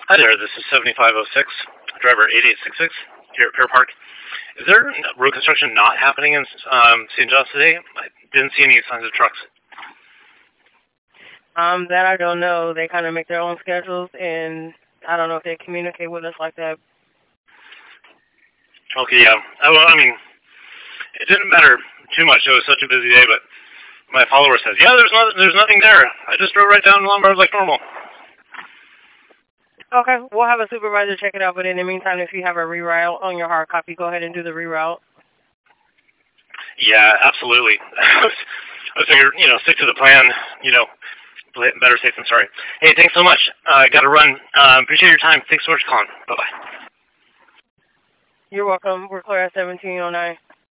Hi there, this is 7506, driver 8866 here at Fair Park. Is there road construction not happening in St. John's today? I didn't see any signs of trucks. That I don't know. They kind of make their own schedules, and I don't know if they communicate with us like that. Okay, yeah. Well, I mean, it didn't matter too much. It was such a busy day, but my follower says, yeah, there's nothing there. I just drove right down Lombard like normal. Okay, we'll have a supervisor check it out, but in the meantime, if you have a reroute on your hard copy, go ahead and do the reroute. Yeah, absolutely. I figured, stick to the plan, better safe than sorry. Hey, thanks so much. I got to run. Appreciate your time. Thanks so much for calling. Bye-bye. You're welcome. We're clear at 1709.